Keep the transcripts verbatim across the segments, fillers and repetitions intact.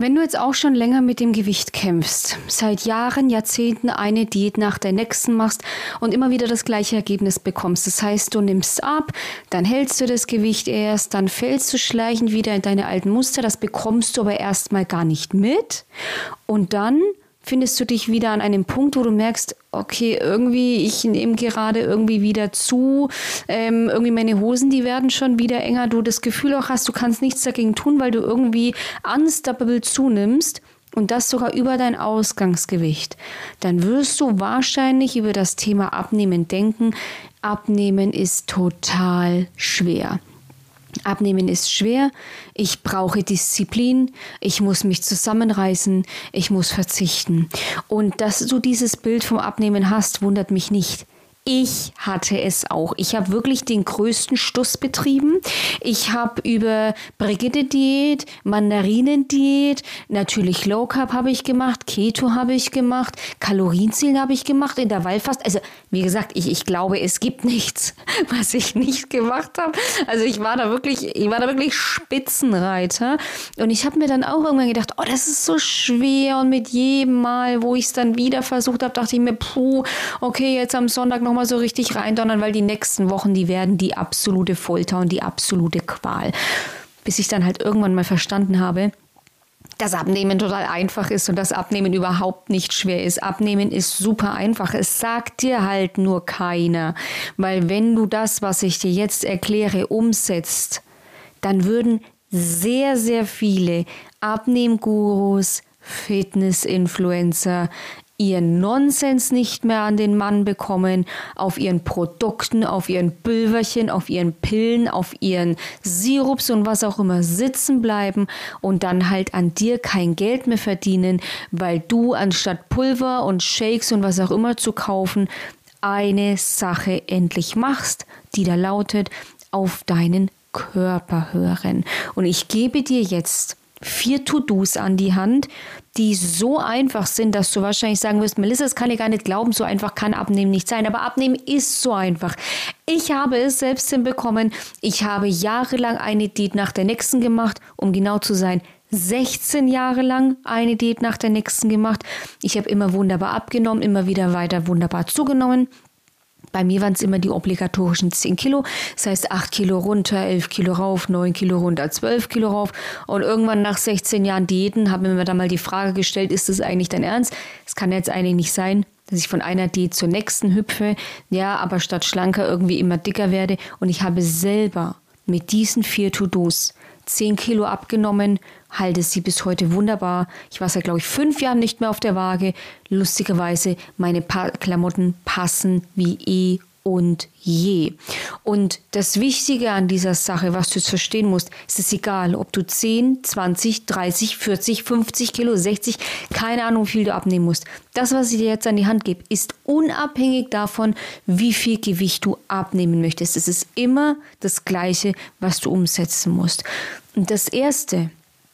Wenn du jetzt auch schon länger mit dem Gewicht kämpfst, seit Jahren, Jahrzehnten eine Diät nach der nächsten machst und immer wieder das gleiche Ergebnis bekommst, das heißt, du nimmst ab, dann hältst du das Gewicht erst, dann fällst du schleichend wieder in deine alten Muster, das bekommst du aber erstmal gar nicht mit und dann findest du dich wieder an einem Punkt, wo du merkst, okay, irgendwie, ich nehme gerade irgendwie wieder zu, ähm, irgendwie meine Hosen, die werden schon wieder enger, du das Gefühl auch hast, du kannst nichts dagegen tun, weil du irgendwie unstoppable zunimmst und das sogar über dein Ausgangsgewicht. Dann wirst du wahrscheinlich über das Thema Abnehmen denken. Abnehmen ist total schwer. Abnehmen ist schwer, ich brauche Disziplin, ich muss mich zusammenreißen, ich muss verzichten. Und dass du dieses Bild vom Abnehmen hast, wundert mich nicht. Ich hatte es auch. Ich habe wirklich den größten Stuss betrieben. Ich habe über Brigitte-Diät, Mandarinen-Diät, natürlich Low Carb habe ich gemacht, Keto habe ich gemacht, Kalorienzählen habe ich gemacht, Intervallfasten. Also wie gesagt, ich, ich glaube, es gibt nichts, was ich nicht gemacht habe. Also ich war da wirklich, ich war da wirklich Spitzenreiter. Und ich habe mir dann auch irgendwann gedacht, oh, das ist so schwer. Und mit jedem Mal, wo ich es dann wieder versucht habe, dachte ich mir, puh, okay, jetzt am Sonntag noch mal so richtig reindonnern, weil die nächsten Wochen, die werden die absolute Folter und die absolute Qual. Bis ich dann halt irgendwann mal verstanden habe, dass Abnehmen total einfach ist und dass Abnehmen überhaupt nicht schwer ist. Abnehmen ist super einfach. Es sagt dir halt nur keiner. Weil wenn du das, was ich dir jetzt erkläre, umsetzt, dann würden sehr, sehr viele Abnehmgurus, Fitness-Influencer, ihren Nonsens nicht mehr an den Mann bekommen, auf ihren Produkten, auf ihren Pülverchen, auf ihren Pillen, auf ihren Sirups und was auch immer sitzen bleiben und dann halt an dir kein Geld mehr verdienen, weil du anstatt Pulver und Shakes und was auch immer zu kaufen, eine Sache endlich machst, die da lautet, auf deinen Körper hören. Und ich gebe dir jetzt vier To-Dos an die Hand, die so einfach sind, dass du wahrscheinlich sagen wirst, Melissa, das kann ich gar nicht glauben, so einfach kann Abnehmen nicht sein. Aber Abnehmen ist so einfach. Ich habe es selbst hinbekommen. Ich habe jahrelang eine Diät nach der nächsten gemacht, um genau zu sein, sechzehn Jahre lang eine Diät nach der nächsten gemacht. Ich habe immer wunderbar abgenommen, immer wieder weiter wunderbar zugenommen. Bei mir waren es immer die obligatorischen zehn Kilo, das heißt acht Kilo runter, elf Kilo rauf, neun Kilo runter, zwölf Kilo rauf. Und irgendwann nach sechzehn Jahren Diäten haben wir mir dann mal die Frage gestellt, ist das eigentlich dein Ernst? Es kann jetzt eigentlich nicht sein, dass ich von einer Diät zur nächsten hüpfe, ja, aber statt schlanker irgendwie immer dicker werde. Und ich habe selber mit diesen vier To-Dos zehn Kilo abgenommen, halte sie bis heute wunderbar. Ich war seit, glaube ich, fünf Jahren nicht mehr auf der Waage. Lustigerweise, meine pa- Klamotten passen wie eh und je. Und das Wichtige an dieser Sache, was du jetzt verstehen musst, ist es egal, ob du zehn, zwanzig, dreißig, vierzig, fünfzig Kilo, sechzig, keine Ahnung, wie viel du abnehmen musst. Das, was ich dir jetzt an die Hand gebe, ist unabhängig davon, wie viel Gewicht du abnehmen möchtest. Es ist immer das Gleiche, was du umsetzen musst. Und das Erste,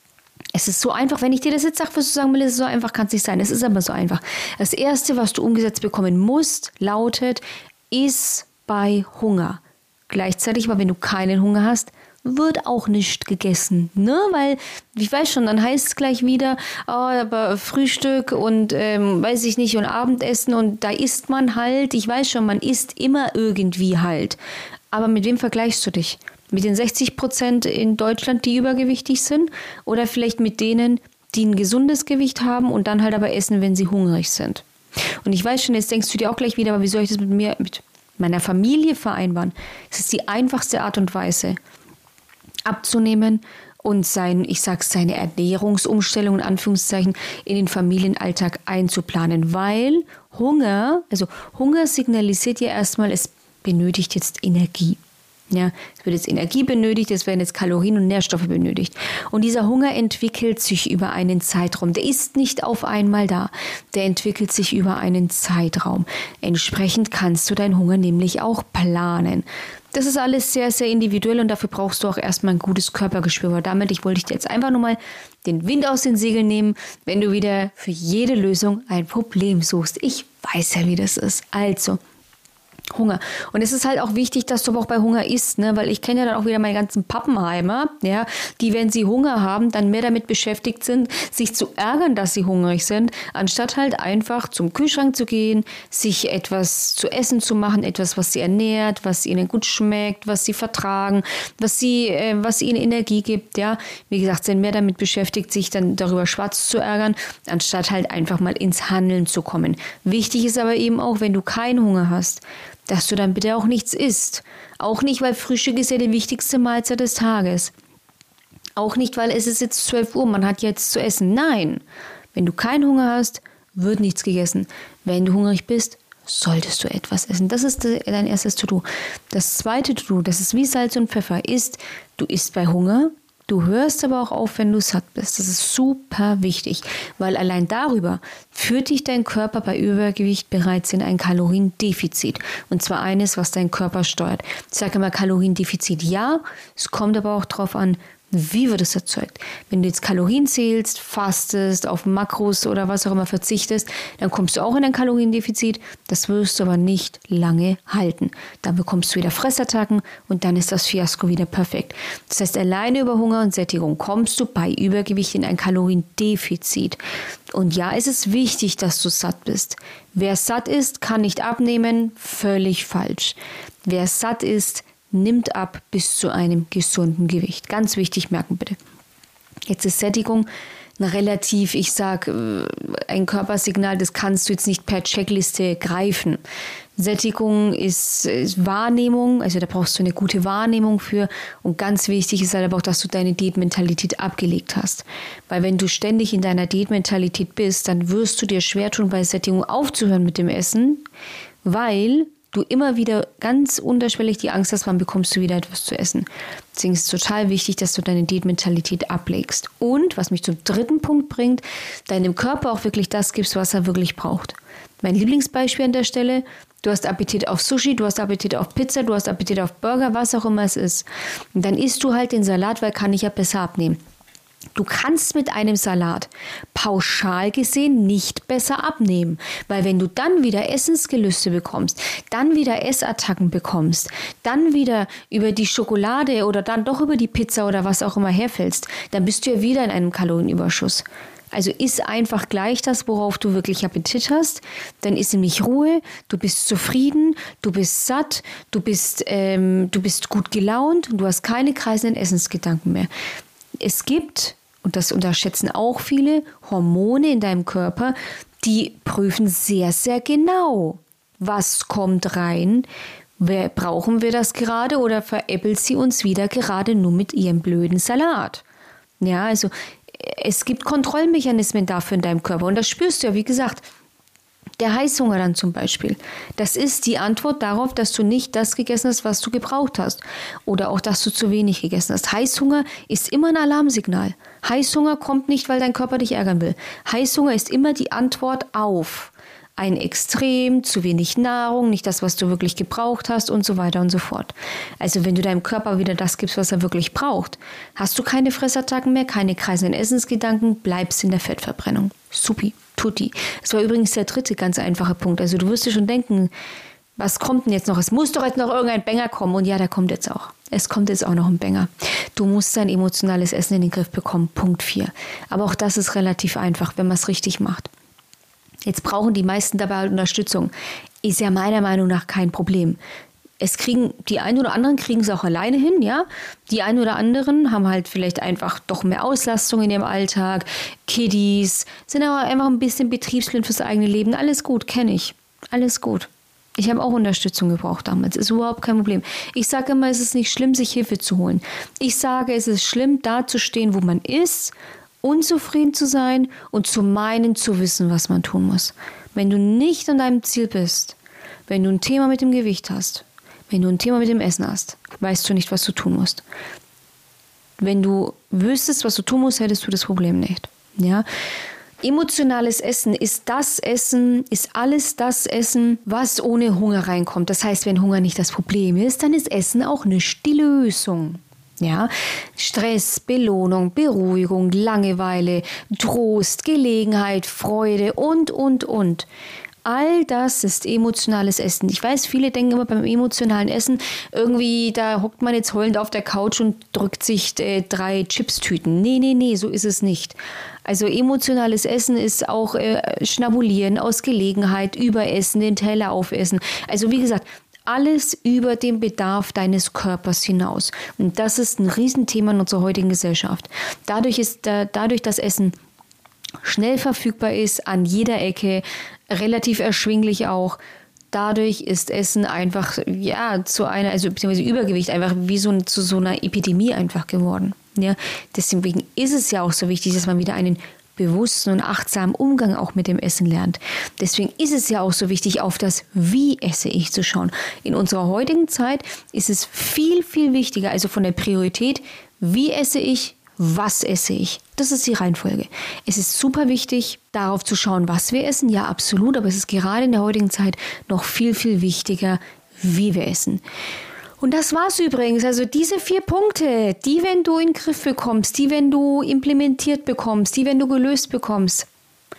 es ist so einfach, wenn ich dir das jetzt sage, wirst du sagen, Melissa, so einfach kann es nicht sein. Es ist aber so einfach. Das Erste, was du umgesetzt bekommen musst, lautet, iss bei Hunger. Gleichzeitig, aber wenn du keinen Hunger hast, wird auch nicht gegessen, ne? Weil, ich weiß schon, dann heißt es gleich wieder, oh, aber Frühstück und ähm, weiß ich nicht und Abendessen und da isst man halt, ich weiß schon, man isst immer irgendwie halt. Aber mit wem vergleichst du dich? Mit den sechzig Prozent in Deutschland, die übergewichtig sind? Oder vielleicht mit denen, die ein gesundes Gewicht haben und dann halt aber essen, wenn sie hungrig sind? Und ich weiß schon, jetzt denkst du dir auch gleich wieder, aber wie soll ich das mit mir, mit meiner Familie vereinbaren? Es ist die einfachste Art und Weise, abzunehmen und sein, ich sag's, seine Ernährungsumstellung in Anführungszeichen in den Familienalltag einzuplanen, weil Hunger, also Hunger signalisiert ja erstmal, es benötigt jetzt Energie. Ja, es wird jetzt Energie benötigt, es werden jetzt Kalorien und Nährstoffe benötigt. Und dieser Hunger entwickelt sich über einen Zeitraum. Der ist nicht auf einmal da. Der entwickelt sich über einen Zeitraum. Entsprechend kannst du deinen Hunger nämlich auch planen. Das ist alles sehr, sehr individuell und dafür brauchst du auch erstmal ein gutes Körpergespür. Aber damit ich wollte ich dir jetzt einfach nur mal den Wind aus den Segeln nehmen, wenn du wieder für jede Lösung ein Problem suchst. Ich weiß ja, wie das ist. Also, Hunger. Und es ist halt auch wichtig, dass du aber auch bei Hunger isst, ne? Weil ich kenne ja dann auch wieder meine ganzen Pappenheimer, ja, die, wenn sie Hunger haben, dann mehr damit beschäftigt sind, sich zu ärgern, dass sie hungrig sind, anstatt halt einfach zum Kühlschrank zu gehen, sich etwas zu essen zu machen, etwas, was sie ernährt, was ihnen gut schmeckt, was sie vertragen, was sie, äh, was ihnen Energie gibt, ja. Wie gesagt, sind mehr damit beschäftigt, sich dann darüber schwarz zu ärgern, anstatt halt einfach mal ins Handeln zu kommen. Wichtig ist aber eben auch, wenn du keinen Hunger hast, dass du dann bitte auch nichts isst. Auch nicht, weil Frühstück ist ja die wichtigste Mahlzeit des Tages. Auch nicht, weil es ist jetzt zwölf Uhr, man hat jetzt zu essen. Nein, wenn du keinen Hunger hast, wird nichts gegessen. Wenn du hungrig bist, solltest du etwas essen. Das ist dein erstes To-Do. Das zweite To-Do, das ist wie Salz und Pfeffer, ist, du isst bei Hunger. Du hörst aber auch auf, wenn du satt bist. Das ist super wichtig, weil allein darüber führt dich dein Körper bei Übergewicht bereits in ein Kaloriendefizit. Und zwar eines, was dein Körper steuert. Ich sage immer Kaloriendefizit ja, es kommt aber auch darauf an, wie wird es erzeugt? Wenn du jetzt Kalorien zählst, fastest, auf Makros oder was auch immer verzichtest, dann kommst du auch in ein Kaloriendefizit. Das wirst du aber nicht lange halten. Dann bekommst du wieder Fressattacken und dann ist das Fiasko wieder perfekt. Das heißt, alleine über Hunger und Sättigung kommst du bei Übergewicht in ein Kaloriendefizit. Und ja, es ist wichtig, dass du satt bist. Wer satt ist, kann nicht abnehmen. Völlig falsch. Wer satt ist, nimmt ab bis zu einem gesunden Gewicht. Ganz wichtig, merken bitte. Jetzt ist Sättigung relativ, ich sage, ein Körpersignal, das kannst du jetzt nicht per Checkliste greifen. Sättigung ist, ist Wahrnehmung, also da brauchst du eine gute Wahrnehmung für. Und ganz wichtig ist halt aber auch, dass du deine Diätmentalität abgelegt hast. Weil wenn du ständig in deiner Diätmentalität bist, dann wirst du dir schwer tun, bei Sättigung aufzuhören mit dem Essen, weil du immer wieder ganz unterschwellig die Angst hast, wann bekommst du wieder etwas zu essen. Deswegen ist es total wichtig, dass du deine Diätmentalität ablegst. Und, was mich zum dritten Punkt bringt, deinem Körper auch wirklich das gibst, was er wirklich braucht. Mein Lieblingsbeispiel an der Stelle, du hast Appetit auf Sushi, du hast Appetit auf Pizza, du hast Appetit auf Burger, was auch immer es ist. Und dann isst du halt den Salat, weil kann ich ja besser abnehmen. Du kannst mit einem Salat pauschal gesehen nicht besser abnehmen, weil wenn du dann wieder Essensgelüste bekommst, dann wieder Essattacken bekommst, dann wieder über die Schokolade oder dann doch über die Pizza oder was auch immer herfällst, dann bist du ja wieder in einem Kalorienüberschuss. Also iss einfach gleich das, worauf du wirklich Appetit hast, dann iss nämlich Ruhe, du bist zufrieden, du bist satt, du bist, ähm, du bist gut gelaunt und du hast keine kreisenden Essensgedanken mehr. Es gibt, und das unterschätzen auch viele, Hormone in deinem Körper, die prüfen sehr, sehr genau, was kommt rein, wer, brauchen wir das gerade oder veräppelt sie uns wieder gerade nur mit ihrem blöden Salat. Ja, also es gibt Kontrollmechanismen dafür in deinem Körper und das spürst du ja, wie gesagt. Der Heißhunger dann zum Beispiel, das ist die Antwort darauf, dass du nicht das gegessen hast, was du gebraucht hast oder auch, dass du zu wenig gegessen hast. Heißhunger ist immer ein Alarmsignal. Heißhunger kommt nicht, weil dein Körper dich ärgern will. Heißhunger ist immer die Antwort auf ein Extrem, zu wenig Nahrung, nicht das, was du wirklich gebraucht hast und so weiter und so fort. Also wenn du deinem Körper wieder das gibst, was er wirklich braucht, hast du keine Fressattacken mehr, keine kreisenden Essensgedanken, bleibst in der Fettverbrennung. Supi. Tutti. Das war übrigens der dritte ganz einfache Punkt. Also du wirst dir schon denken, was kommt denn jetzt noch? Es muss doch jetzt noch irgendein Banger kommen. Und ja, der kommt jetzt auch. Es kommt jetzt auch noch ein Banger. Du musst dein emotionales Essen in den Griff bekommen. Punkt vier. Aber auch das ist relativ einfach, wenn man es richtig macht. Jetzt brauchen die meisten dabei halt Unterstützung. Ist ja meiner Meinung nach kein Problem. Es kriegen, die einen oder anderen kriegen es auch alleine hin, ja. Die einen oder anderen haben halt vielleicht einfach doch mehr Auslastung in ihrem Alltag. Kiddies, sind aber einfach ein bisschen betriebsblind fürs eigene Leben. Alles gut, kenne ich. Alles gut. Ich habe auch Unterstützung gebraucht damals. Ist überhaupt kein Problem. Ich sage immer, es ist nicht schlimm, sich Hilfe zu holen. Ich sage, es ist schlimm, da zu stehen, wo man ist, unzufrieden zu sein und zu meinen, zu wissen, was man tun muss. Wenn du nicht an deinem Ziel bist, wenn du ein Thema mit dem Gewicht hast, wenn du ein Thema mit dem Essen hast, weißt du nicht, was du tun musst. Wenn du wüsstest, was du tun musst, hättest du das Problem nicht. Ja? Emotionales Essen ist das Essen, ist alles das Essen, was ohne Hunger reinkommt. Das heißt, wenn Hunger nicht das Problem ist, dann ist Essen auch nicht die Lösung. Ja? Stress, Belohnung, Beruhigung, Langeweile, Trost, Gelegenheit, Freude und, und, und. All das ist emotionales Essen. Ich weiß, viele denken immer beim emotionalen Essen, irgendwie, da hockt man jetzt heulend auf der Couch und drückt sich äh, drei Chipstüten. Nee, nee, nee, so ist es nicht. Also emotionales Essen ist auch äh, Schnabulieren aus Gelegenheit, Überessen, den Teller aufessen. Also wie gesagt, alles über den Bedarf deines Körpers hinaus. Und das ist ein Riesenthema in unserer heutigen Gesellschaft. Dadurch ist äh, dadurch das Essen schnell verfügbar ist, an jeder Ecke, relativ erschwinglich auch. Dadurch ist Essen einfach, ja, zu einer, also beziehungsweise Übergewicht einfach wie so zu so einer Epidemie einfach geworden. Ja, deswegen ist es ja auch so wichtig, dass man wieder einen bewussten und achtsamen Umgang auch mit dem Essen lernt. Deswegen ist es ja auch so wichtig, auf das Wie esse ich zu schauen. In unserer heutigen Zeit ist es viel, viel wichtiger, also von der Priorität, wie esse ich, was esse ich? Das ist die Reihenfolge. Es ist super wichtig, darauf zu schauen, was wir essen. Ja, absolut. Aber es ist gerade in der heutigen Zeit noch viel, viel wichtiger, wie wir essen. Und das war's übrigens. Also diese vier Punkte, die, wenn du in den Griff bekommst, die, wenn du implementiert bekommst, die, wenn du gelöst bekommst,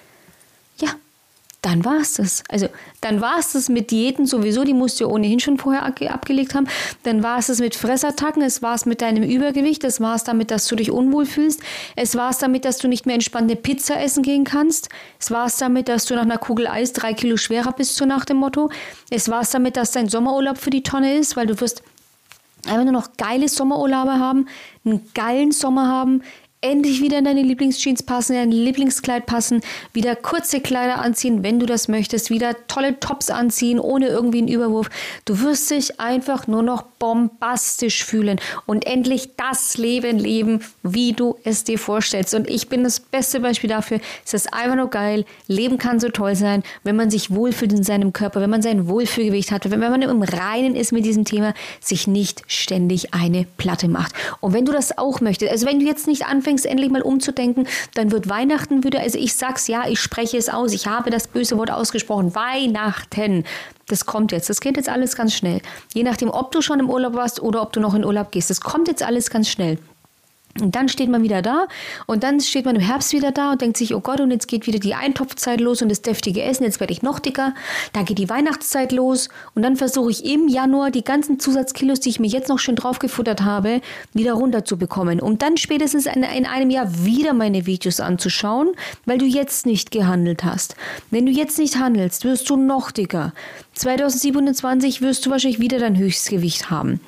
ja, dann war es das. Also dann war es das mit Diäten sowieso, die musst du ohnehin schon vorher abgelegt haben. Dann war es das mit Fressattacken, es war es mit deinem Übergewicht, es war es damit, dass du dich unwohl fühlst, es war es damit, dass du nicht mehr entspannt eine Pizza essen gehen kannst, es war es damit, dass du nach einer Kugel Eis drei Kilo schwerer bist, so nach dem Motto. Es war es damit, dass dein Sommerurlaub für die Tonne ist, weil du wirst einfach nur noch geile Sommerurlaube haben, einen geilen Sommer haben, endlich wieder in deine Lieblingsjeans passen, in dein Lieblingskleid passen, wieder kurze Kleider anziehen, wenn du das möchtest, wieder tolle Tops anziehen, ohne irgendwie einen Überwurf. Du wirst dich einfach nur noch bombastisch fühlen und endlich das Leben leben, wie du es dir vorstellst. Und ich bin das beste Beispiel dafür. Es ist einfach nur geil. Leben kann so toll sein, wenn man sich wohlfühlt in seinem Körper, wenn man sein Wohlfühlgewicht hat, wenn man im Reinen ist mit diesem Thema, sich nicht ständig eine Platte macht. Und wenn du das auch möchtest, also wenn du jetzt nicht anfängst, endlich mal umzudenken, dann wird Weihnachten wieder, also ich sag's ja, ich spreche es aus, ich habe das böse Wort ausgesprochen, Weihnachten, das kommt jetzt, das geht jetzt alles ganz schnell. Je nachdem, ob du schon im Urlaub warst oder ob du noch in Urlaub gehst, das kommt jetzt alles ganz schnell. Und dann steht man wieder da und dann steht man im Herbst wieder da und denkt sich, oh Gott, und jetzt geht wieder die Eintopfzeit los und das deftige Essen, jetzt werde ich noch dicker, da geht die Weihnachtszeit los und dann versuche ich im Januar die ganzen Zusatzkilos, die ich mir jetzt noch schön draufgefuttert habe, wieder runterzubekommen, um dann spätestens in, in einem Jahr wieder meine Videos anzuschauen, weil du jetzt nicht gehandelt hast. Wenn du jetzt nicht handelst, wirst du noch dicker. zwanzig siebenundzwanzig wirst du wahrscheinlich wieder dein Höchstgewicht haben.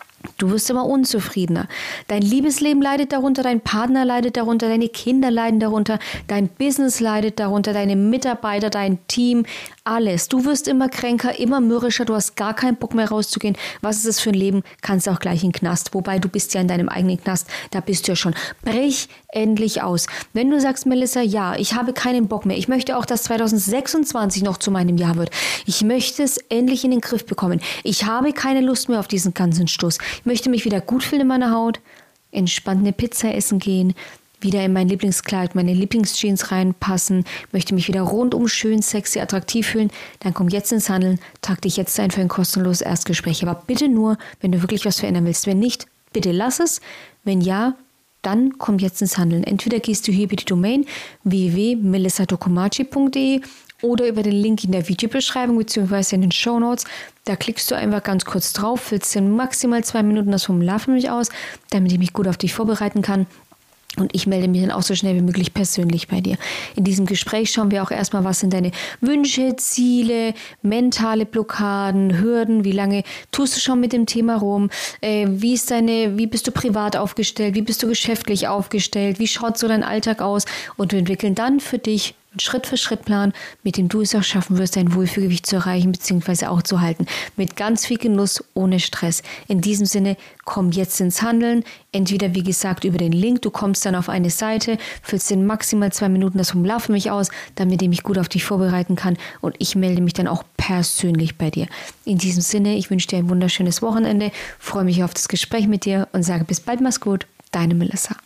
Du wirst immer unzufriedener. Dein Liebesleben leidet darunter, dein Partner leidet darunter, deine Kinder leiden darunter, dein Business leidet darunter, deine Mitarbeiter, dein Team, alles. Du wirst immer kränker, immer mürrischer, du hast gar keinen Bock mehr rauszugehen. Was ist das für ein Leben? Kannst du auch gleich in den Knast. Wobei, du bist ja in deinem eigenen Knast, da bist du ja schon. Brich endlich aus. Wenn du sagst, Melissa, ja, ich habe keinen Bock mehr. Ich möchte auch, dass zwanzig sechsundzwanzig noch zu meinem Jahr wird. Ich möchte es endlich in den Griff bekommen. Ich habe keine Lust mehr auf diesen ganzen Stoß. Ich möchte mich wieder gut fühlen in meiner Haut, entspannt eine Pizza essen gehen, wieder in mein Lieblingskleid, meine Lieblingsjeans reinpassen, möchte mich wieder rundum schön, sexy, attraktiv fühlen, dann komm jetzt ins Handeln, trag dich jetzt ein für ein kostenloses Erstgespräch. Aber bitte nur, wenn du wirklich was verändern willst. Wenn nicht, bitte lass es. Wenn ja, dann komm jetzt ins Handeln. Entweder gehst du hier über die Domain w w w punkt melissa tokomachi punkt d e oder über den Link in der Videobeschreibung bzw. in den Shownotes. Da klickst du einfach ganz kurz drauf, füllst in maximal zwei Minuten das Formular für mich aus, damit ich mich gut auf dich vorbereiten kann. Und ich melde mich dann auch so schnell wie möglich persönlich bei dir. In diesem Gespräch schauen wir auch erstmal, was sind deine Wünsche, Ziele, mentale Blockaden, Hürden, wie lange tust du schon mit dem Thema rum, äh, wie ist deine, wie bist du privat aufgestellt, wie bist du geschäftlich aufgestellt, wie schaut so dein Alltag aus, und wir entwickeln dann für dich einen Schritt-für-Schritt-Plan, mit dem du es auch schaffen wirst, dein Wohlfühlgewicht zu erreichen bzw. auch zu halten. Mit ganz viel Genuss, ohne Stress. In diesem Sinne, komm jetzt ins Handeln. Entweder, wie gesagt, über den Link. Du kommst dann auf eine Seite, füllst in maximal zwei Minuten das Formular für mich aus, damit ich mich gut auf dich vorbereiten kann. Und ich melde mich dann auch persönlich bei dir. In diesem Sinne, ich wünsche dir ein wunderschönes Wochenende, freue mich auf das Gespräch mit dir und sage bis bald, mach's gut. Deine Melissa.